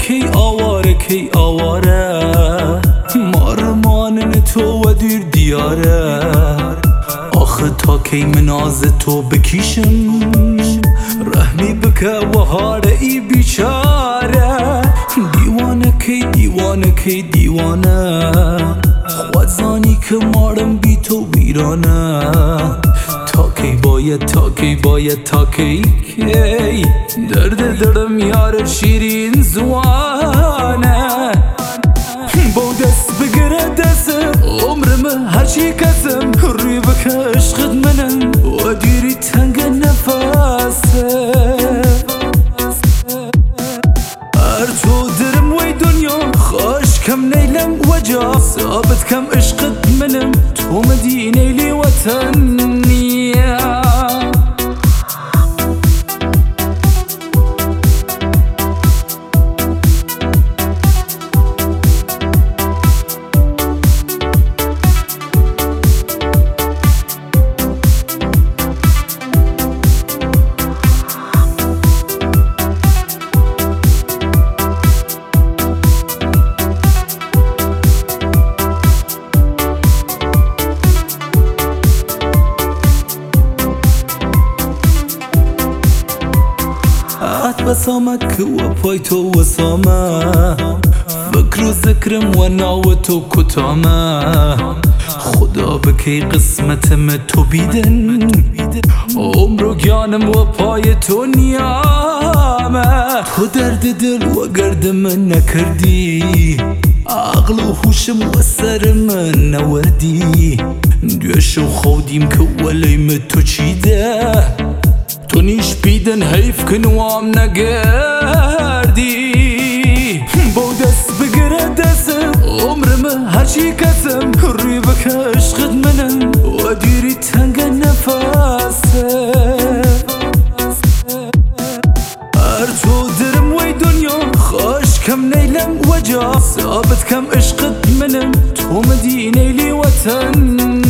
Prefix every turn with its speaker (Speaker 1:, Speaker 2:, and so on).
Speaker 1: کی آواره کی آواره مارمانن تو و دیر دیاره آخه تا کی مناز تو بکیشم رحمی بکه و هاره ای بیچاره دیوانه کی دیوانه کی دیوانه خوازانی که مارم بی تو ویرانه تا کی باید تا کی باید تا کی کی درد دلم یار شیرین زوانه با دست بگیره دستم عمرم هرچی کسم روی بکه عشقت منم و دیری تنگ نفسه هر تو درم وی دنیا خوش کم نیلم و جا ثابت کم عشقت منم تو مدینه لی وطنیه بسامت که و پای تو وسامه فکر و ذکرم و ناو تو کتامه خدا بکی قسمتم تو بیدن عمر و گیانم و پای تو نیامه تو درد دل و گرد من نکردی عقل و هوشم و سر من نوردی دوشو خودیم که ولیم تو چیده تو نیش بیدن حیف کنوام نگردی با دست بگیره دستم عمرم هرچی کسم روی بکه عشقت منم و دیری تنگ نفسه هر تو درم وی دنیا خوش کم نیلم و جا ثابت کم عشقت منم تو مدینه لی وطن